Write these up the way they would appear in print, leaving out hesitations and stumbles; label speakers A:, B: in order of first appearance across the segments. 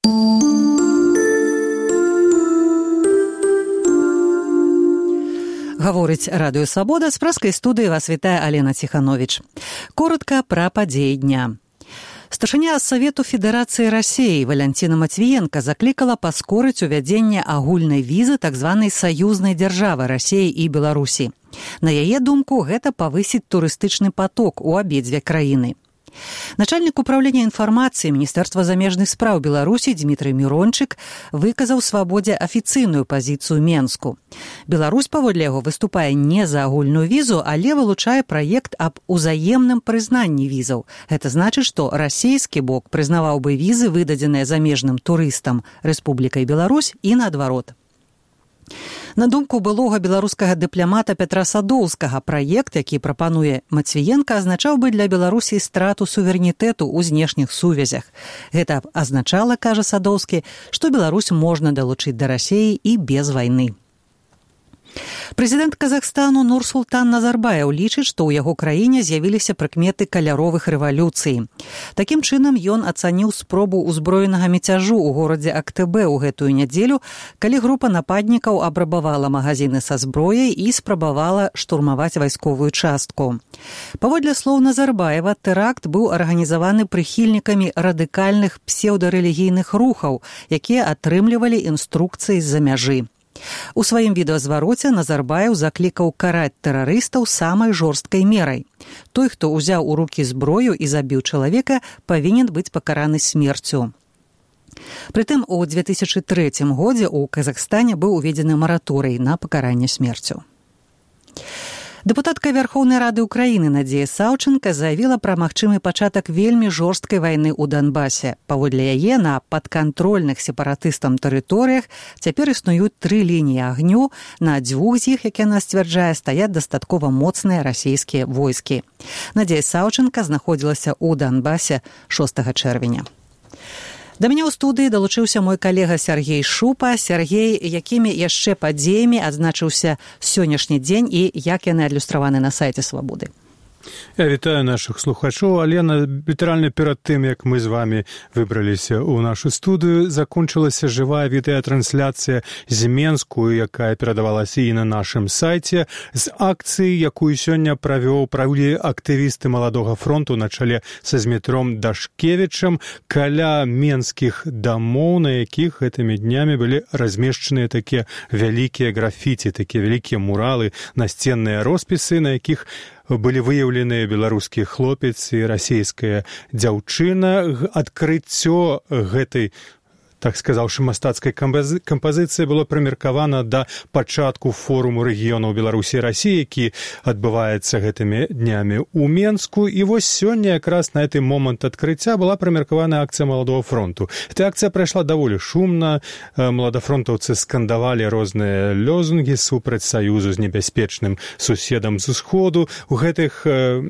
A: Гаворыць Радыё Свабода, з праскай студыі вас вітае Алена Ціхановіч. Коротка пра падзеі дня. Старшыня Савету Федэрацыі Расіі Валянціна Матвіенка заклікала паскорыць увядзенне агульнай візы так званай саюзнай дзяржавы Расіі і Беларусі. На яе думку, гэта павысіць турыстычны паток у абедзве краіны. Начальнік управлення інфармацыі Міністэрства замежных спраў Беларусі Дмітрый Мірончык выказаў Свабодзе афіцыйную пазіцыю Менску. Беларусь, паводле яго, выступае не за агульную візу, але вылучае праект аб узаемным прызнанні візаў. Гэта значыць, што расійскі бок прызнаваў бы візы, выдадзеныя замежным турыстам Рэспублікай Беларусь і наадварот. На думку былога беларускага дыпламата Пятра Садоўскага, праект, які прапануе Матвіенка, азначаў бы для Беларусі страту суверэнітэту ў знешніх сувязях. Гэта азначала, кажа Садоўскі, што Беларусь можна далучыць да Расіі і без вайны. Прэзідэнт Казахстану Нурсултан Назарбаев лічыць, што ў яго краіне з'явіліся прыкметы каляровых рэвалюцый. Такім чынам, ён ацаніў спробу ўзброенага мяцяжу ў горадзе Актыбе ў гэтую нядзелю, калі група нападнікаў абрабавала магазіны са зброяй і спрабавала штурмаваць вайсковую частку. Паводле слоў Назарбаева, тэракт быў арганізаваны прыхільнікамі радыкальных псеўдарэлігійных рухаў, якія атрымлівалі інструкцыі з-за мяжы. У сваім відэазвароце Назарбаев заклікаў караць тэрарыстаў самай жорсткай мерай. Той, хто ўзяў у рукі зброю і забіў чалавека, павінен быць пакараны смерцю. Прытым, у 2003 годзе ў Казахстане быў уведзены мараторый на пакаранне смерцю. Дэпутатка Верхоўнай Рады Украіны Надзея Саўчынка заявіла пра магчымы пачатак вельмі жорсткай вайны ў Донбасе. Паводле яе, на падкантрольных сепаратыстам тэрыторыях цяпер існуюць 3 лініі агню, на 2 з іх, як яна сцвярджае, стаяць дастаткова моцныя расійскія войскі. Надзея Саўчынка знаходзілася ў Донбасе 6 чэрвеня. Да мяне ў студыі далучыўся мой калега Сергей Шупа. Сергей, якімі яшчэ падзеямі адзначыўся сённяшні дзень і як яны адлюстраваны на сайце Свабоды?
B: Я вітаю наших слухачоў. Алена, літаральна перад тым, як мы з вами выбраліся ў нашу студыю, закончылася жывая відэатрансляцыя з Менску, якая перадавалася і на нашым сайце, з акцыі, якую сёння правілі актывісты Маладога фронту на чале са Змітром Дашкевічам каля менскіх дамоў, на якіх гэтымі днямі былі размешчаныя такія вялікія графіці, такія вялікія муралы, насценныя роспісы, на якіх былі выяўленыя беларускі хлопец і расійская дзяўчына. Адкрыццё гэтай, так сказаўшы, мастацкай кампазіцыі было прымеркавана да пачатку форуму рэгіёнаў Беларусі і Расіі, які адбываецца гэтымі днямі ў Менску. І вось сёння якраз на гэты момант адкрыцця была прымеркавана акцыя Маладога фронту. Эта акцыя прайшла даволі шумна. Маладафронтаўцы скандавалі розныя лозунгі супраць саюзу з небяспечным суседам з усходу. У гэтых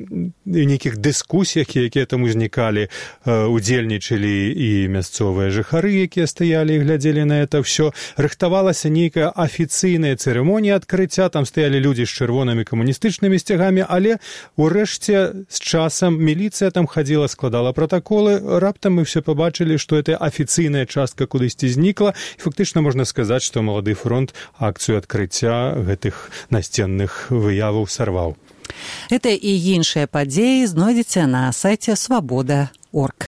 B: нейкіх дыскусіях, якія там узнікалі, удзельнічалі і мясцовыя жыхары, якія стаялі і глядзелі на это ўсё. Рыхтавалася нейкая афіцыйная цырымонія адкрыцця, там стаялі людзі з чырвонымі камуністычнымі сцягамі, але урэшце з часам міліцыя там хадзіла, складала пратаколы. Раптам мы все пабачылі, што эта афіцыйная частка кудысьці знікла, і фактычна можна сказаць, што Малады фронт акцыю адкрыцця гэтых насценных выяваў сарваў.
A: Гэта і іншыя падзеі знойдзеце на сайце свабода.орг.